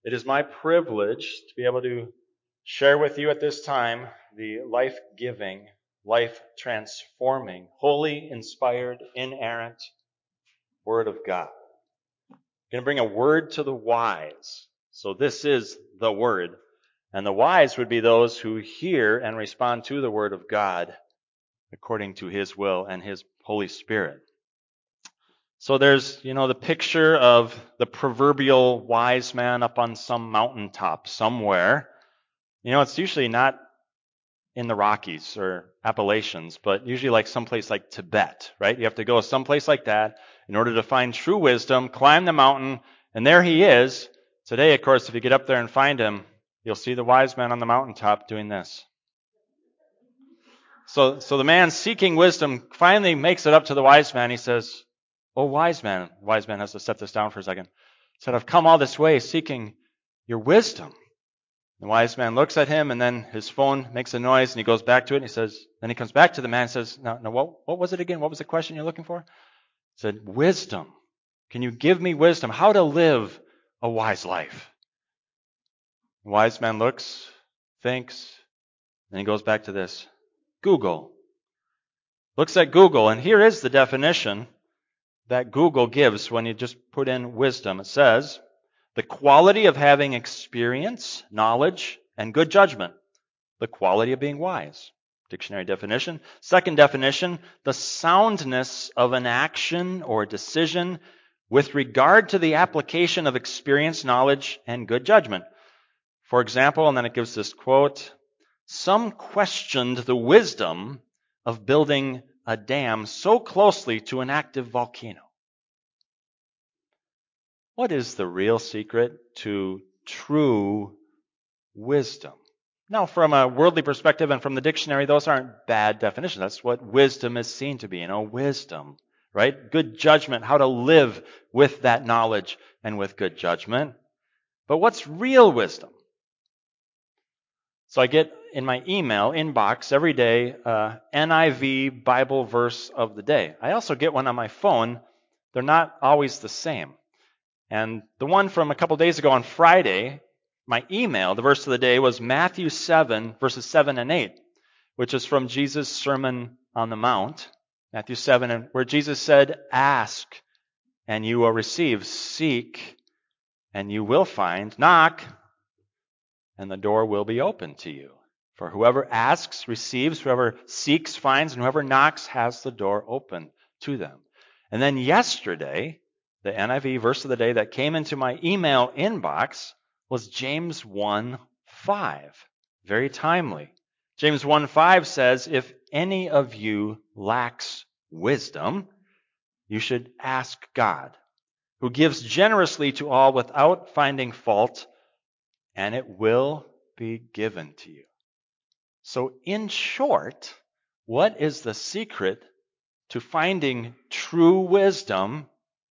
It is my privilege to be able to share with you at this time the life-giving, life-transforming, holy, inspired, inerrant Word of God. I'm going to bring a word to the wise. So this is the Word. And the wise would be those who hear and respond to the Word of God according to His will and His Holy Spirit. So there's, the picture of the proverbial wise man up on some mountaintop somewhere. It's usually not in the Rockies or Appalachians, but usually like someplace like Tibet, right? You have to go someplace like that in order to find true wisdom, climb the mountain, and there he is. Today, of course, if you get up there and find him, you'll see the wise man on the mountaintop doing this. So the man seeking wisdom finally makes it up to the wise man. He says, "Oh, wise man." The wise man has to set this down for a second. He said, "I've come all this way seeking your wisdom." The wise man looks at him, and then his phone makes a noise, and he goes back to it, and then he comes back to the man and says, "No, what was it again? What was the question you're looking for?" He said, "Wisdom. Can you give me wisdom? How to live a wise life?" The wise man looks, thinks, and he goes back to this. Google. Looks at Google, and here is the definition that Google gives when you just put in wisdom. It says, the quality of having experience, knowledge, and good judgment. The quality of being wise. Dictionary definition. Second definition, the soundness of an action or decision with regard to the application of experience, knowledge, and good judgment. For example, and then it gives this quote, some questioned the wisdom of building a dam so closely to an active volcano. What is the real secret to true wisdom? Now, from a worldly perspective and from the dictionary, those aren't bad definitions. That's what wisdom is seen to be, wisdom, right? Good judgment, how to live with that knowledge and with good judgment. But what's real wisdom? So I get in my email inbox every day, NIV Bible verse of the day. I also get one on my phone. They're not always the same. And the one from a couple days ago on Friday, my email, the verse of the day was Matthew 7, verses 7 and 8, which is from Jesus' Sermon on the Mount, Matthew 7, where Jesus said, ask and you will receive, seek and you will find, knock and the door will be open to you. For whoever asks receives, whoever seeks finds, and whoever knocks has the door open to them. And then yesterday, the NIV verse of the day that came into my email inbox was James 1:5. Very timely. James 1:5 says, if any of you lacks wisdom, you should ask God, who gives generously to all without finding fault, and it will be given to you. So in short, what is the secret to finding true wisdom?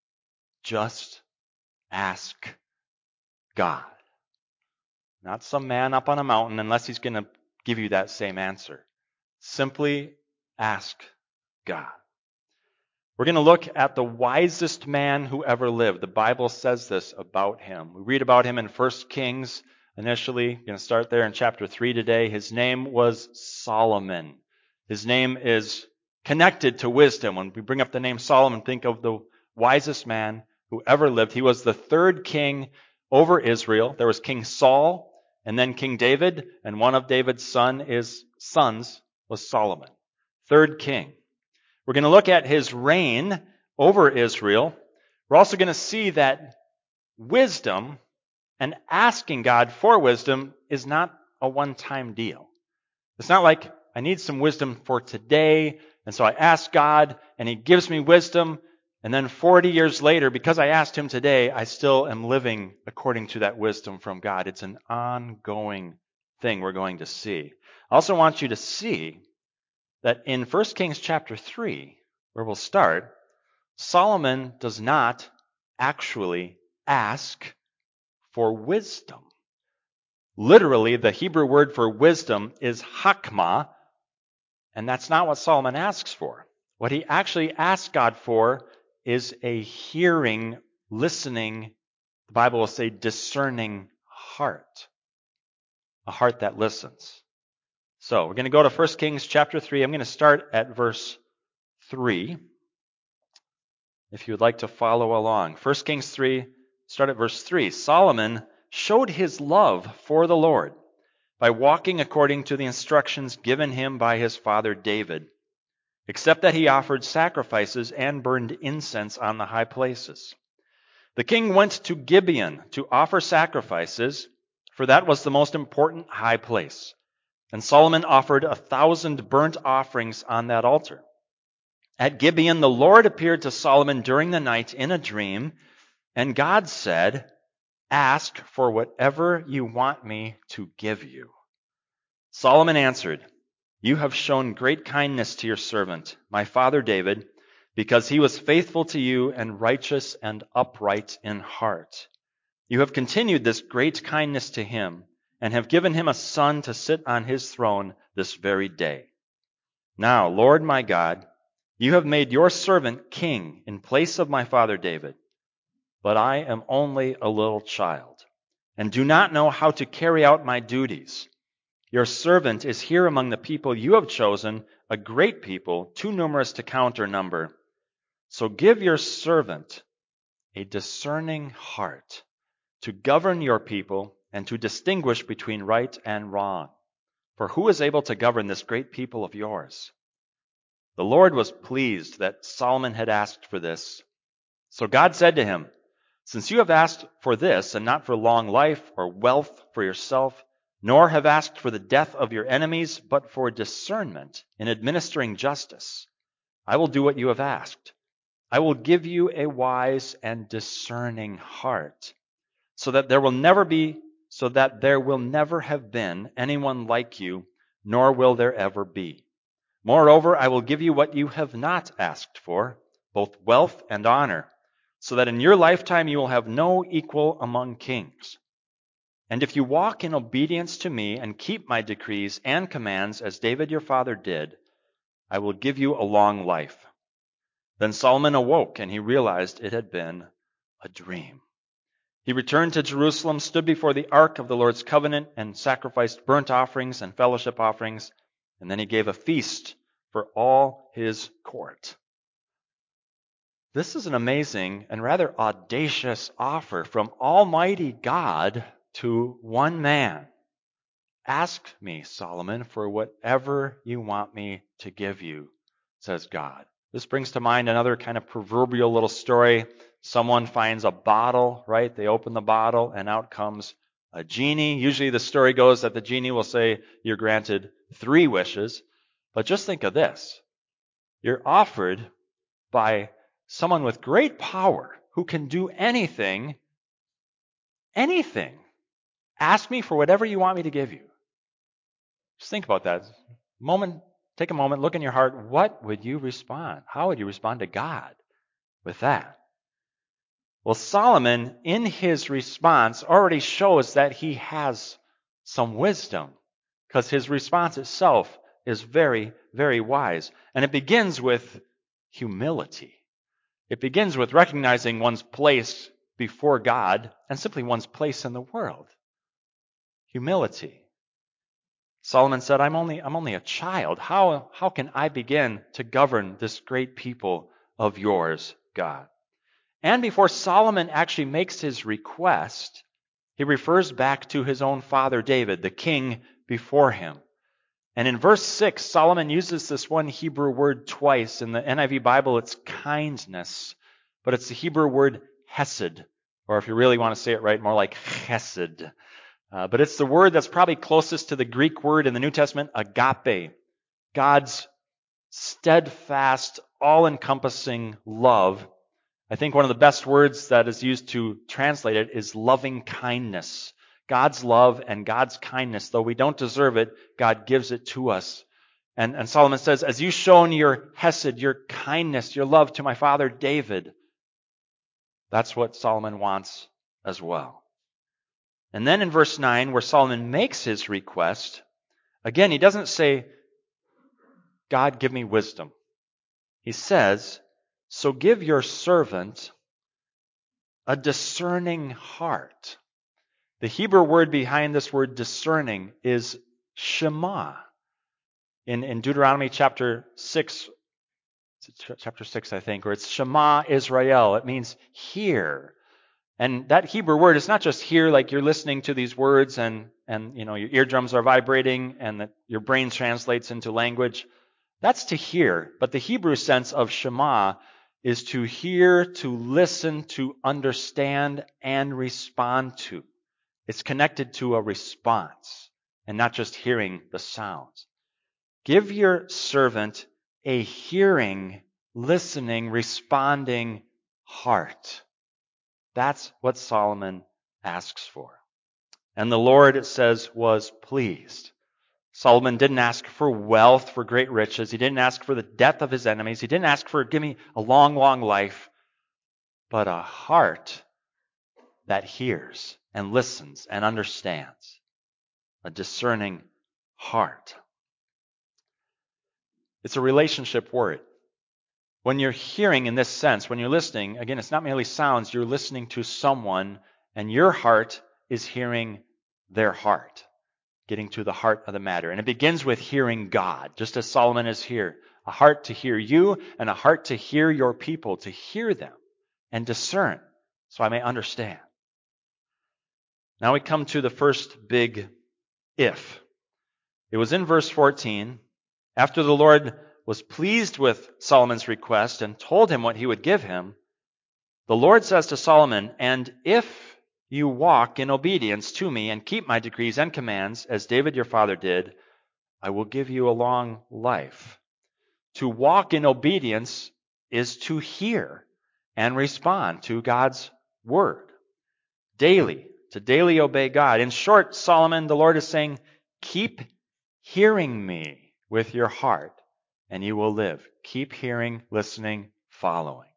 Just ask God. Not some man up on a mountain, unless he's going to give you that same answer. Simply ask God. We're going to look at the wisest man who ever lived. The Bible says this about him. We read about him in 1 Kings initially. We're going to start there in chapter 3 today. His name was Solomon. His name is connected to wisdom. When we bring up the name Solomon, think of the wisest man who ever lived. He was the third king over Israel. There was King Saul and then King David, and one of David's sons was Solomon. Third king. We're going to look at his reign over Israel. We're also going to see that wisdom and asking God for wisdom is not a one-time deal. It's not like I need some wisdom for today, and so I ask God, and He gives me wisdom, and then 40 years later, because I asked Him today, I still am living according to that wisdom from God. It's an ongoing thing we're going to see. I also want you to see that in 1 Kings chapter 3, where we'll start, Solomon does not actually ask for wisdom. Literally, the Hebrew word for wisdom is hakmah, and that's not what Solomon asks for. What he actually asks God for is a hearing, listening, the Bible will say discerning heart. A heart that listens. So we're going to go to 1 Kings chapter 3. I'm going to start at verse 3. If you would like to follow along. 1 Kings 3, start at verse 3. Solomon showed his love for the Lord by walking according to the instructions given him by his father David, except that he offered sacrifices and burned incense on the high places. The king went to Gibeon to offer sacrifices, for that was the most important high place. And Solomon offered 1,000 burnt offerings on that altar. At Gibeon, the Lord appeared to Solomon during the night in a dream, and God said, "Ask for whatever you want me to give you." Solomon answered, "You have shown great kindness to your servant, my father David, because he was faithful to you and righteous and upright in heart. You have continued this great kindness to him and have given him a son to sit on his throne this very day. Now, Lord my God, you have made your servant king in place of my father David, but I am only a little child and do not know how to carry out my duties. Your servant is here among the people you have chosen, a great people, too numerous to count or number. So give your servant a discerning heart to govern your people and to distinguish between right and wrong. For who is able to govern this great people of yours?" The Lord was pleased that Solomon had asked for this. So God said to him, "Since you have asked for this, and not for long life or wealth for yourself, nor have asked for the death of your enemies, but for discernment in administering justice, I will do what you have asked. I will give you a wise and discerning heart, so that there will never have been anyone like you, nor will there ever be. Moreover, I will give you what you have not asked for, both wealth and honor, so that in your lifetime you will have no equal among kings. And if you walk in obedience to me and keep my decrees and commands as David your father did, I will give you a long life." Then Solomon awoke, and he realized it had been a dream. He returned to Jerusalem, stood before the ark of the Lord's covenant, and sacrificed burnt offerings and fellowship offerings, and then he gave a feast for all his court. This is an amazing and rather audacious offer from Almighty God to one man. "Ask me, Solomon, for whatever you want me to give you," says God. This brings to mind another kind of proverbial little story. Someone finds a bottle, right? They open the bottle, and out comes a genie. Usually the story goes that the genie will say, "You're granted 3 wishes." But just think of this. You're offered by someone with great power who can do anything. Ask me for whatever you want me to give you. Just think about that. Take a moment, look in your heart. What would you respond? How would you respond to God with that? Well, Solomon, in his response, already shows that he has some wisdom, because his response itself is very, very wise. And it begins with humility. It begins with recognizing one's place before God and simply one's place in the world. Humility. Solomon said, I'm only a child. How can I begin to govern this great people of yours, God? And before Solomon actually makes his request, he refers back to his own father David, the king before him. And in verse 6, Solomon uses this one Hebrew word twice. In the NIV Bible, it's kindness, but it's the Hebrew word hesed, or if you really want to say it right, more like chesed. But it's the word that's probably closest to the Greek word in the New Testament, agape, God's steadfast, all-encompassing love. I think one of the best words that is used to translate it is loving kindness. God's love and God's kindness, though we don't deserve it, God gives it to us. And Solomon says, as you've shown your hesed, your kindness, your love to my father David, that's what Solomon wants as well. And then in verse 9, where Solomon makes his request, again, he doesn't say, God, give me wisdom. He says, so give your servant a discerning heart. The Hebrew word behind this word discerning is Shema. In Deuteronomy chapter 6, I think, or it's Shema Israel. It means hear. And that Hebrew word is not just hear like you're listening to these words and your eardrums are vibrating and that your brain translates into language. That's to hear. But the Hebrew sense of Shema is to hear, to listen, to understand, and respond to. It's connected to a response and not just hearing the sounds. Give your servant a hearing, listening, responding heart. That's what Solomon asks for. And the Lord, it says, was pleased. Solomon didn't ask for wealth, for great riches. He didn't ask for the death of his enemies. He didn't ask for, give me a long, long life, but a heart that hears and listens and understands. A discerning heart. It's a relationship word. When you're hearing in this sense, when you're listening, again, it's not merely sounds, you're listening to someone, and your heart is hearing their heart, getting to the heart of the matter. And it begins with hearing God, just as Solomon is here. A heart to hear you, and a heart to hear your people, to hear them and discern, so I may understand. Now we come to the first big if. It was in verse 14, after the Lord was pleased with Solomon's request and told him what he would give him, the Lord says to Solomon, "And if you walk in obedience to me and keep my decrees and commands, as David your father did, I will give you a long life." To walk in obedience is to hear and respond to God's word. Daily, to daily obey God. In short, Solomon, the Lord is saying, keep hearing me with your heart, and you will live. Keep hearing, listening, following.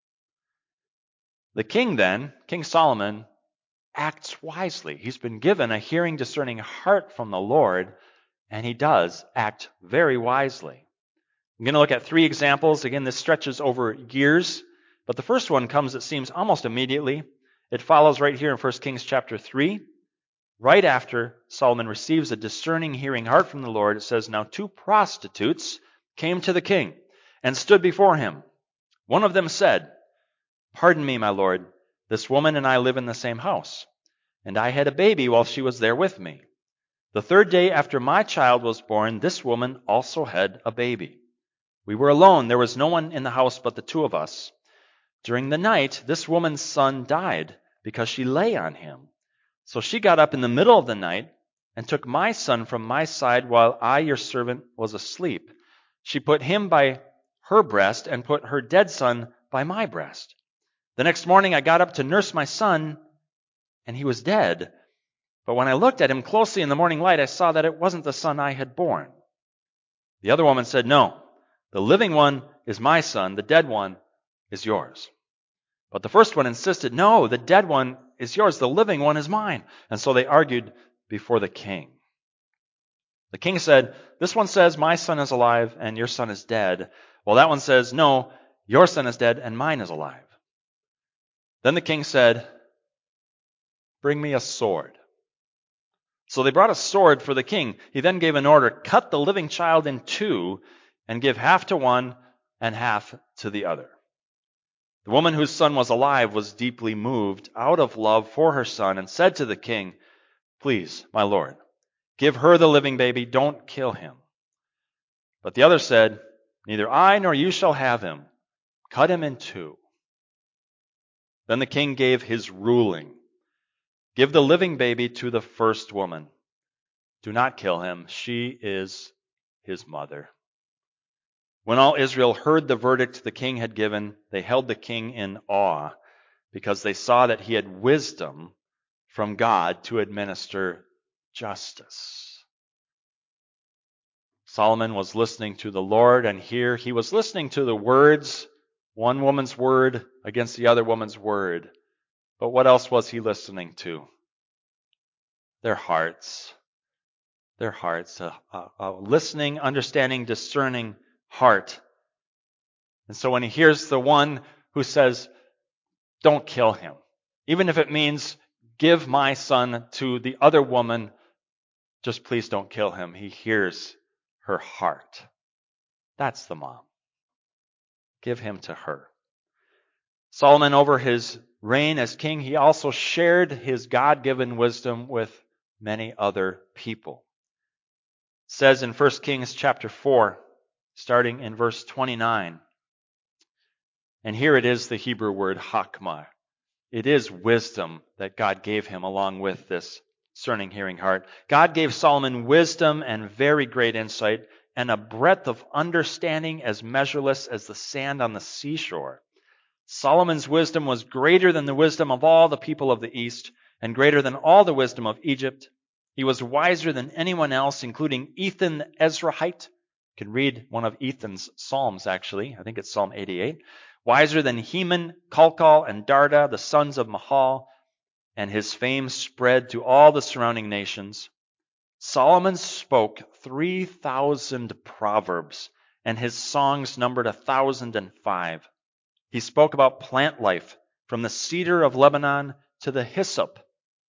The king then, King Solomon, acts wisely. He's been given a hearing, discerning heart from the Lord, and he does act very wisely. I'm going to look at 3 examples. Again, this stretches over years, but the first one comes, it seems, almost immediately. It follows right here in 1 Kings chapter 3. Right after Solomon receives a discerning hearing heart from the Lord, it says, "Now 2 prostitutes came to the king and stood before him. One of them said, 'Pardon me, my lord, this woman and I live in the same house, and I had a baby while she was there with me. The 3rd day after my child was born, this woman also had a baby. We were alone. There was no one in the house but the 2 of us. During the night, this woman's son died because she lay on him. So she got up in the middle of the night and took my son from my side while I, your servant, was asleep. She put him by her breast and put her dead son by my breast. The next morning I got up to nurse my son, and he was dead. But when I looked at him closely in the morning light, I saw that it wasn't the son I had born.' The other woman said, 'No, the living one is my son, the dead one is yours.' But the first one insisted, 'No, the dead one is yours, the living one is mine.' And so they argued before the king. The king said, 'This one says my son is alive and your son is dead, while that one says, no, your son is dead and mine is alive.' Then the king said, 'Bring me a sword.' So they brought a sword for the king. He then gave an order, 'Cut the living child in 2 and give half to one and half to the other.' The woman whose son was alive was deeply moved out of love for her son and said to the king, 'Please, my lord, give her the living baby, don't kill him.' But the other said, 'Neither I nor you shall have him. Cut him in 2. Then the king gave his ruling. 'Give the living baby to the first woman. Do not kill him. She is his mother.' When all Israel heard the verdict the king had given, they held the king in awe because they saw that he had wisdom from God to administer justice." Solomon was listening to the Lord, and here he was listening to the words, one woman's word against the other woman's word. But what else was he listening to? Their hearts. Their hearts. A listening, understanding, discerning heart. And so when he hears the one who says, "Don't kill him," even if it means give my son to the other woman. Just please don't kill him. He hears her heart. That's the mom. Give him to her. Solomon, over his reign as king, he also shared his God-given wisdom with many other people. It says in 1 Kings chapter 4, starting in verse 29, and here it is the Hebrew word hakmah. It is wisdom that God gave him along with this discerning, hearing heart. God gave Solomon wisdom and very great insight and a breadth of understanding as measureless as the sand on the seashore. Solomon's wisdom was greater than the wisdom of all the people of the East and greater than all the wisdom of Egypt. He was wiser than anyone else, including Ethan the Ezrahite. You can read one of Ethan's psalms, actually. I think it's Psalm 88. Wiser than Heman, Kalkal, and Darda, the sons of Mahal, and his fame spread to all the surrounding nations. Solomon spoke 3,000 proverbs, and his songs numbered 1,005. He spoke about plant life, from the cedar of Lebanon to the hyssop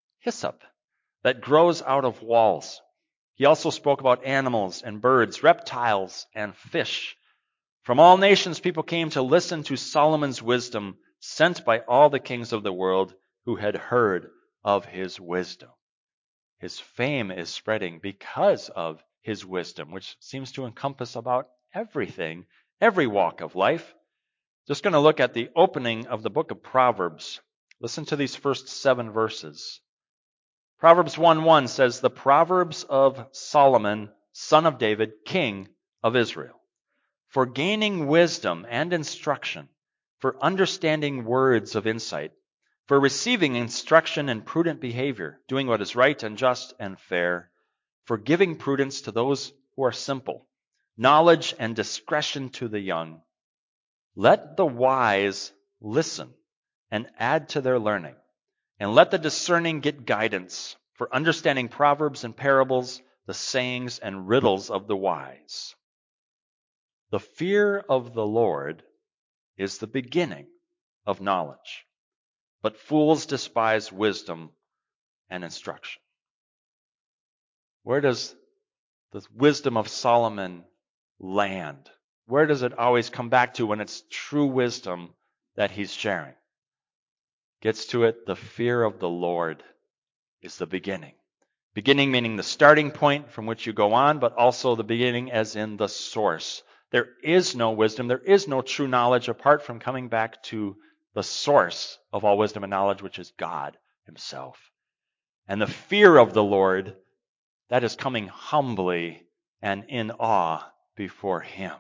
that grows out of walls. He also spoke about animals and birds, reptiles and fish. From all nations people came to listen to Solomon's wisdom, sent by all the kings of the world who had heard of his wisdom. His fame is spreading because of his wisdom, which seems to encompass about everything, every walk of life. Just going to look at the opening of the book of Proverbs. Listen to these first 7 verses. Proverbs 1:1 says, "The Proverbs of Solomon, son of David, king of Israel, for gaining wisdom and instruction, for understanding words of insight, for receiving instruction in prudent behavior, doing what is right and just and fair, for giving prudence to those who are simple, knowledge and discretion to the young. Let the wise listen and add to their learning, and let the discerning get guidance, for understanding proverbs and parables, the sayings and riddles of the wise. The fear of the Lord is the beginning of knowledge, but fools despise wisdom and instruction." Where does the wisdom of Solomon land? Where does it always come back to when it's true wisdom that he's sharing? Gets to it, the fear of the Lord is the beginning. Beginning meaning the starting point from which you go on, but also the beginning as in the source. There is no wisdom, there is no true knowledge apart from coming back to the source of all wisdom and knowledge, which is God himself. And the fear of the Lord, that is coming humbly and in awe before him.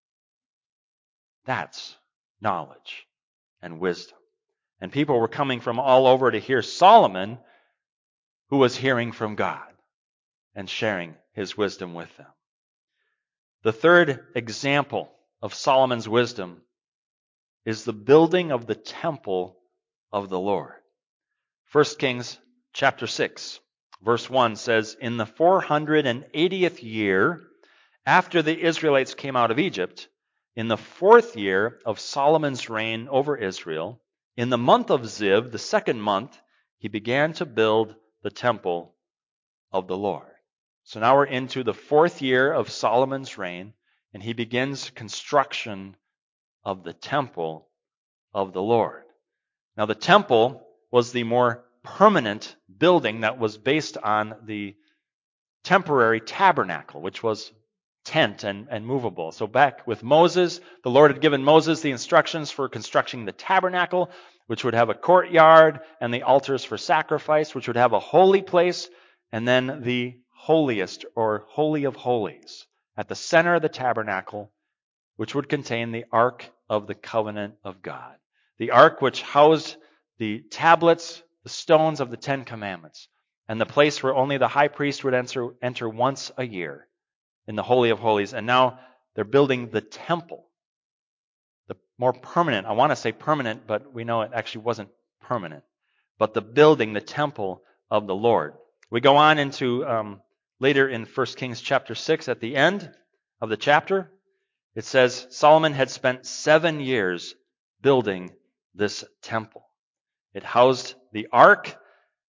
That's knowledge and wisdom. And people were coming from all over to hear Solomon, who was hearing from God and sharing his wisdom with them. The third example of Solomon's wisdom is the building of the temple of the Lord. 1 Kings chapter 6, verse 1 says, "In the 480th year after the Israelites came out of Egypt, in the 4th year of Solomon's reign over Israel, in the month of Ziv, the 2nd month, he began to build the temple of the Lord." So now we're into the 4th year of Solomon's reign, and he begins construction of the temple of the Lord. Now the temple was the more permanent building that was based on the temporary tabernacle, which was tent and movable. So back with Moses, the Lord had given Moses the instructions for constructing the tabernacle, which would have a courtyard and the altars for sacrifice, which would have a holy place, and then the holiest or holy of holies at the center of the tabernacle, which would contain the Ark of the Covenant of God. The Ark which housed the tablets, the stones of the 10 Commandments, and the place where only the high priest would enter once a year in the Holy of Holies. And now they're building the temple, the more permanent, I want to say permanent, but we know it actually wasn't permanent, but the building, the temple of the Lord. We go on into later in 1 Kings chapter 6, at the end of the chapter, it says Solomon had spent 7 years building this temple. It housed the ark,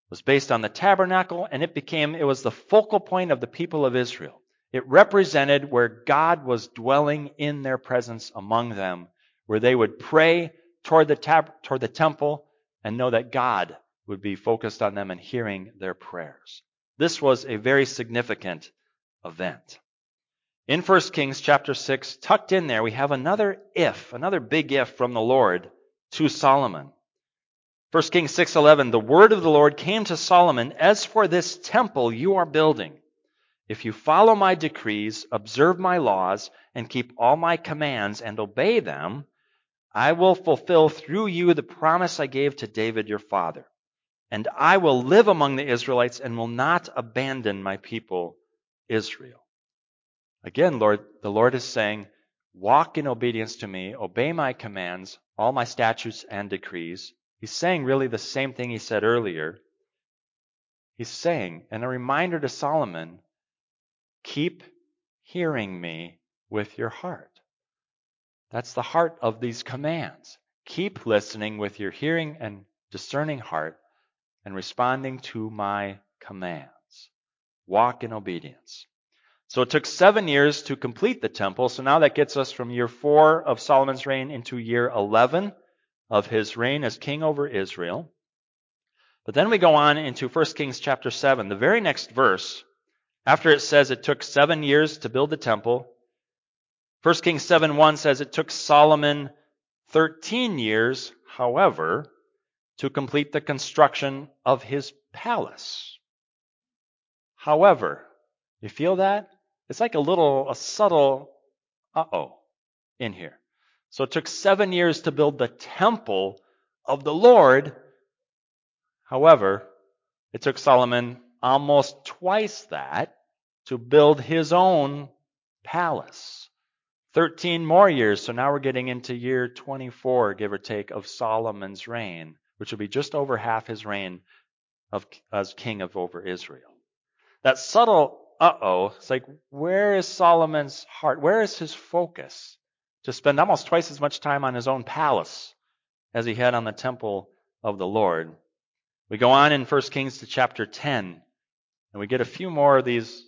was based on the tabernacle, and it was the focal point of the people of Israel. It represented where God was dwelling in their presence among them, where they would pray toward the temple and know that God would be focused on them and hearing their prayers. This was a very significant event. In 1 Kings chapter 6, tucked in there, we have another big if from the Lord to Solomon. 1 Kings 6:11, the word of the Lord came to Solomon, as for this temple you are building, if you follow my decrees, observe my laws, and keep all my commands and obey them, I will fulfill through you the promise I gave to David your father. And I will live among the Israelites and will not abandon my people Israel. Again, the Lord is saying, walk in obedience to me, obey my commands, all my statutes and decrees. He's saying really the same thing he said earlier. He's saying, and a reminder to Solomon, keep hearing me with your heart. That's the heart of these commands. Keep listening with your hearing and discerning heart and responding to my commands. Walk in obedience. So it took 7 years to complete the temple. So now that gets us from year 4 of Solomon's reign into year 11 of his reign as king over Israel. But then we go on into 1 Kings chapter 7, the very next verse. After it says it took 7 years to build the temple, 1 Kings 7:1 says it took Solomon 13 years, however, to complete the construction of his palace. However, you feel that? It's like a subtle in here. So it took 7 years to build the temple of the Lord. However, it took Solomon almost twice that to build his own palace. 13 more years, so now we're getting into year 24, give or take, of Solomon's reign, which will be just over half his reign as king over Israel. That subtle it's like, where is Solomon's heart? Where is his focus? To spend almost twice as much time on his own palace as he had on the temple of the Lord. We go on in 1 Kings to chapter 10, and we get a few more of these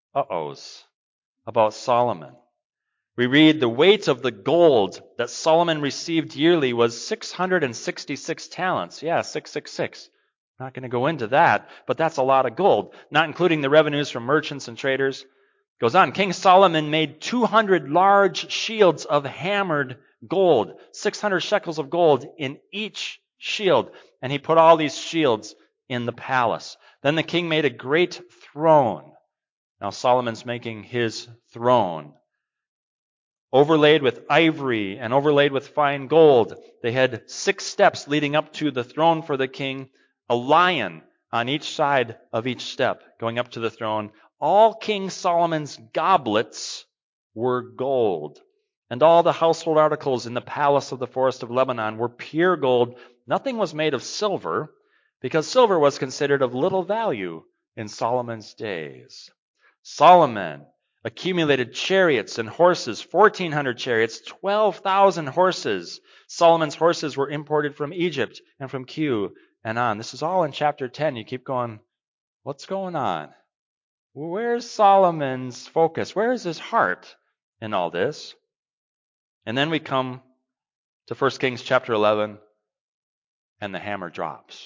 about Solomon. We read, the weight of the gold that Solomon received yearly was 666 talents. Yeah, 666. I'm not going to go into that, but that's a lot of gold, not including the revenues from merchants and traders. Goes on, King Solomon made 200 large shields of hammered gold, 600 shekels of gold in each shield, and he put all these shields in the palace. Then the king made a great throne. Now Solomon's making his throne, overlaid with ivory and overlaid with fine gold. They had 6 steps leading up to the throne for the king, a lion on each side of each step going up to the throne. All King Solomon's goblets were gold, and all the household articles in the palace of the forest of Lebanon were pure gold. Nothing was made of silver, because silver was considered of little value in Solomon's days. Solomon accumulated chariots and horses, 1,400 chariots, 12,000 horses. Solomon's horses were imported from Egypt and from Kew and on. This is all in chapter 10. You keep going, what's going on? Where's Solomon's focus? Where is his heart in all this? And then we come to 1 Kings chapter 11, and the hammer drops.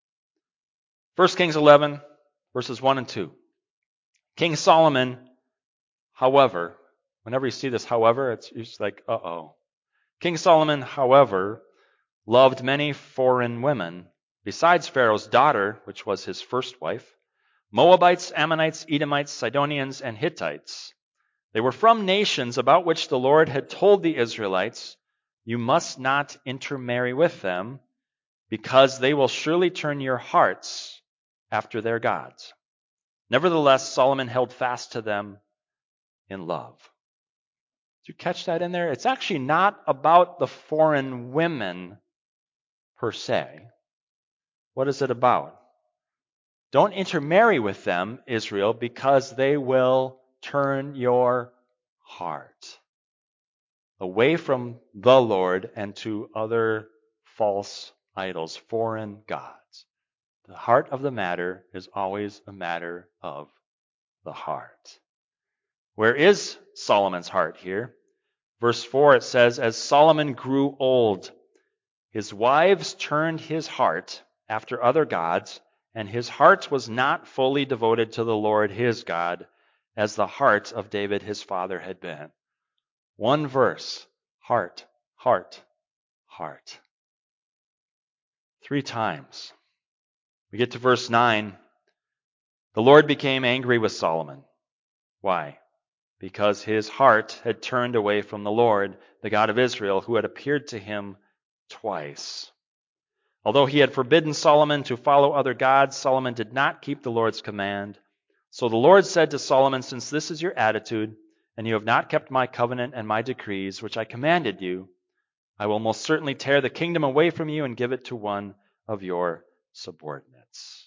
1 Kings 11, verses 1 and 2. King Solomon, however, whenever you see this however, it's just like, King Solomon, however, loved many foreign women, besides Pharaoh's daughter, which was his first wife, Moabites, Ammonites, Edomites, Sidonians, and Hittites. They were from nations about which the Lord had told the Israelites, you must not intermarry with them, because they will surely turn your hearts after their gods. Nevertheless, Solomon held fast to them in love. Did you catch that in there? It's actually not about the foreign women per se. What is it about? Don't intermarry with them, Israel, because they will turn your heart away from the Lord and to other false idols, foreign gods. The heart of the matter is always a matter of the heart. Where is Solomon's heart here? Verse 4, it says, as Solomon grew old, his wives turned his heart after other gods, and his heart was not fully devoted to the Lord his God, as the heart of David his father had been. One verse, heart, heart, heart. 3 times. We get to verse 9. The Lord became angry with Solomon. Why? Because his heart had turned away from the Lord, the God of Israel, who had appeared to him twice. Although he had forbidden Solomon to follow other gods, Solomon did not keep the Lord's command. So the Lord said to Solomon, since this is your attitude, and you have not kept my covenant and my decrees, which I commanded you, I will most certainly tear the kingdom away from you and give it to one of your subordinates.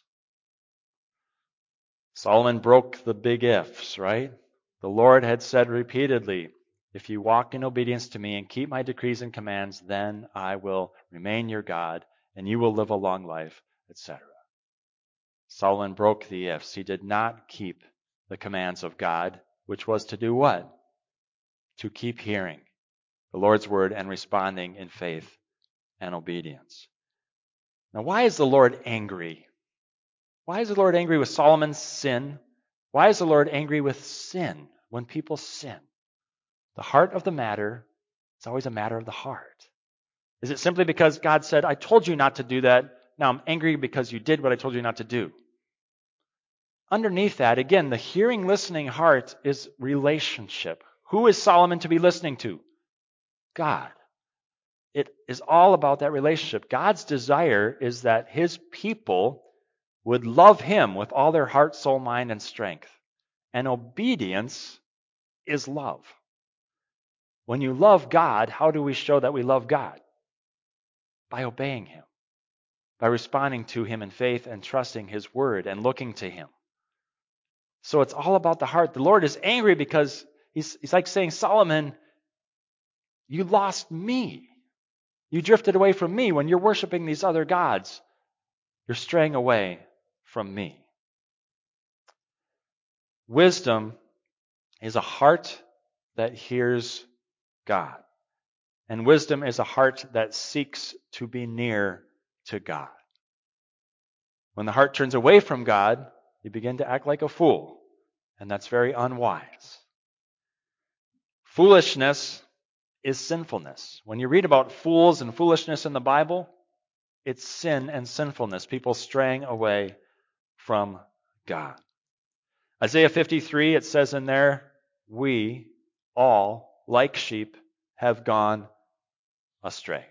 Solomon broke the big ifs, right? The Lord had said repeatedly, if you walk in obedience to me and keep my decrees and commands, then I will remain your God, and you will live a long life, etc. Solomon broke the ifs. He did not keep the commands of God, which was to do what? To keep hearing the Lord's word and responding in faith and obedience. Now, why is the Lord angry? Why is the Lord angry with Solomon's sin? Why is the Lord angry with sin when people sin? The heart of the matter is always a matter of the heart. Is it simply because God said, I told you not to do that, now I'm angry because you did what I told you not to do? Underneath that, again, the hearing, listening heart is relationship. Who is Solomon to be listening to? God. It is all about that relationship. God's desire is that his people would love him with all their heart, soul, mind, and strength. And obedience is love. When you love God, how do we show that we love God? By obeying him. By responding to him in faith and trusting his word and looking to him. So it's all about the heart. The Lord is angry because he's like saying, Solomon, you lost me. You drifted away from me. When you're worshiping these other gods, you're straying away from me. Wisdom is a heart that hears God. And wisdom is a heart that seeks to be near to God. When the heart turns away from God, you begin to act like a fool. And that's very unwise. Foolishness is sinfulness. When you read about fools and foolishness in the Bible, it's sin and sinfulness, people straying away from God. Isaiah 53, it says in there, we all, like sheep, have gone astray.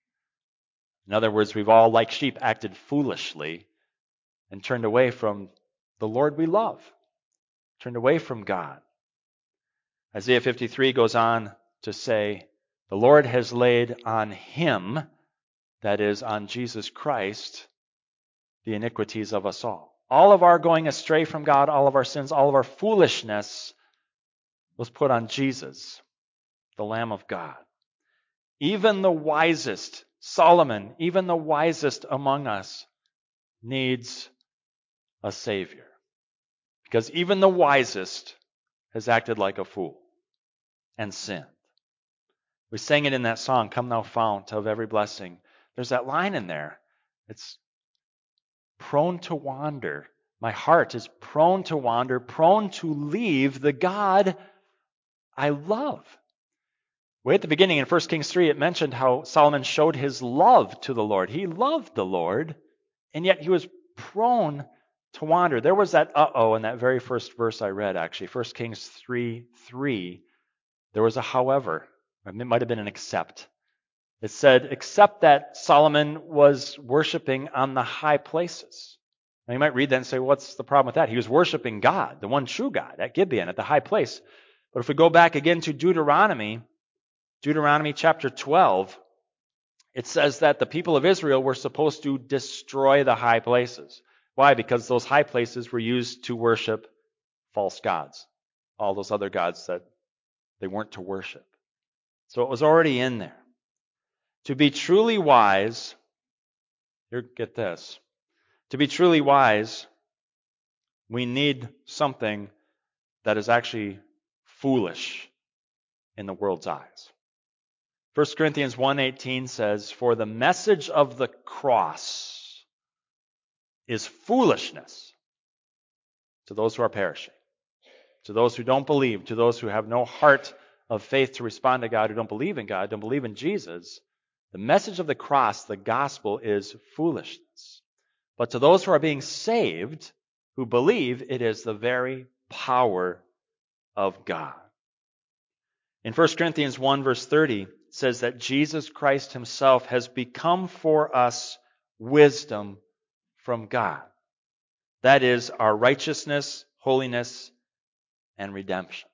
In other words, we've all, like sheep, acted foolishly and turned away from the Lord we love, turned away from God. Isaiah 53 goes on to say, the Lord has laid on him, that is, on Jesus Christ, the iniquities of us all. All of our going astray from God, all of our sins, all of our foolishness was put on Jesus, the Lamb of God. Even the wisest, Solomon, even the wisest among us needs a Savior. Because even the wisest has acted like a fool and sinned. We sang it in that song, Come Thou Fount of Every Blessing. There's that line in there. It's prone to wander. My heart is prone to wander, prone to leave the God I love. Way at the beginning in 1 Kings 3, it mentioned how Solomon showed his love to the Lord. He loved the Lord, and yet he was prone to wander. There was that in that very first verse I read, actually, 1 Kings 3:3. There was a however. It might have been an except. It said, except that Solomon was worshiping on the high places. Now you might read that and say, what's the problem with that? He was worshiping God, the one true God, at Gibeon, at the high place. But if we go back again to Deuteronomy chapter 12, it says that the people of Israel were supposed to destroy the high places. Why? Because those high places were used to worship false gods, all those other gods that they weren't to worship. So it was already in there. To be truly wise, here, get this, To be truly wise, we need something that is actually foolish in the world's eyes. 1 Corinthians 1:18 says, "For the message of the cross is foolishness to those who are perishing, to those who don't believe, to those who have no heart of faith to respond to God, who don't believe in God, don't believe in Jesus. The message of the cross, the gospel, is foolishness. But to those who are being saved, who believe, it is the very power of God." In 1 Corinthians 1 verse 30, it says that Jesus Christ himself has become for us wisdom from God. That is our righteousness, holiness, and redemption.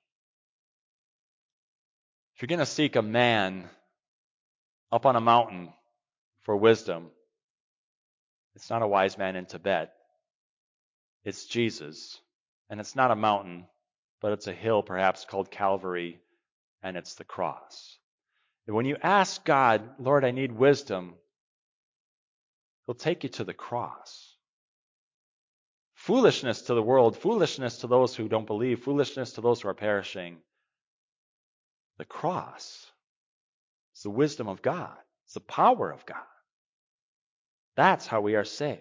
If you're going to seek a man up on a mountain for wisdom, it's not a wise man in Tibet. It's Jesus. And it's not a mountain, but it's a hill perhaps called Calvary, and it's the cross. And when you ask God, "Lord, I need wisdom," he'll take you to the cross. Foolishness to the world, foolishness to those who don't believe, foolishness to those who are perishing. The cross is the wisdom of God. It's the power of God. That's how we are saved.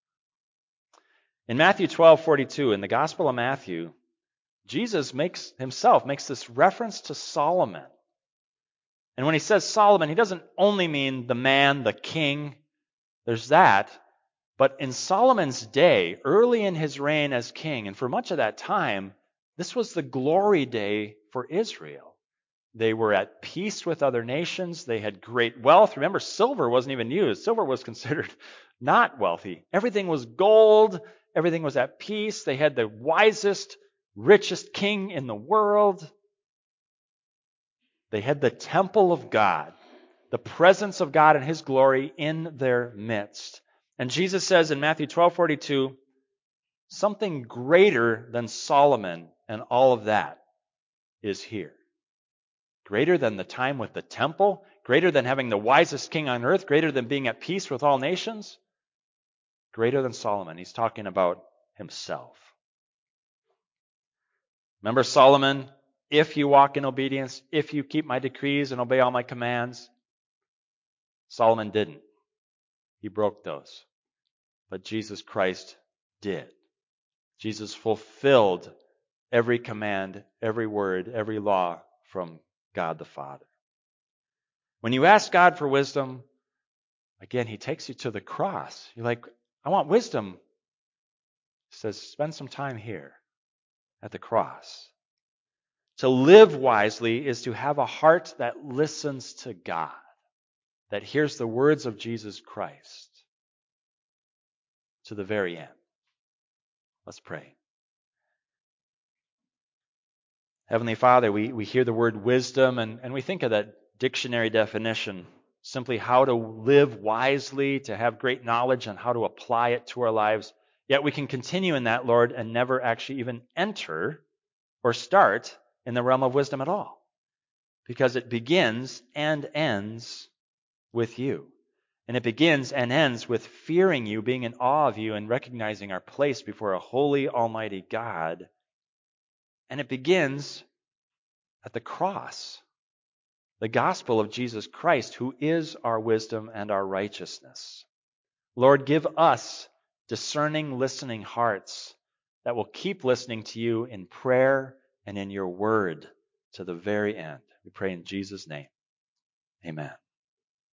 In Matthew 12:42, in the Gospel of Matthew, Jesus makes this reference to Solomon. And when he says Solomon, he doesn't only mean the man, the king. There's that. But in Solomon's day, early in his reign as king, and for much of that time, this was the glory day for Israel. They were at peace with other nations. They had great wealth. Remember, silver wasn't even used. Silver was considered not wealthy. Everything was gold. Everything was at peace. They had the wisest, richest king in the world. They had the temple of God, the presence of God and his glory in their midst. And Jesus says in Matthew 12:42, something greater than Solomon and all of that is here. Greater than the time with the temple, greater than having the wisest king on earth, greater than being at peace with all nations, greater than Solomon. He's talking about himself. Remember Solomon, "If you walk in obedience, if you keep my decrees and obey all my commands." Solomon didn't. He broke those. But Jesus Christ did. Jesus fulfilled every command, every word, every law from God the Father. When you ask God for wisdom, again, he takes you to the cross. You're like, "I want wisdom." He says, "Spend some time here at the cross." To live wisely is to have a heart that listens to God, that hears the words of Jesus Christ to the very end. Let's pray. Heavenly Father, we hear the word wisdom and we think of that dictionary definition, simply how to live wisely, to have great knowledge on how to apply it to our lives. Yet we can continue in that, Lord, and never actually even enter or start in the realm of wisdom at all. Because it begins and ends with you. And it begins and ends with fearing you, being in awe of you, and recognizing our place before a holy, almighty God. And it begins at the cross, the gospel of Jesus Christ, who is our wisdom and our righteousness. Lord, give us discerning, listening hearts that will keep listening to you in prayer and in your word to the very end. We pray in Jesus' name. Amen.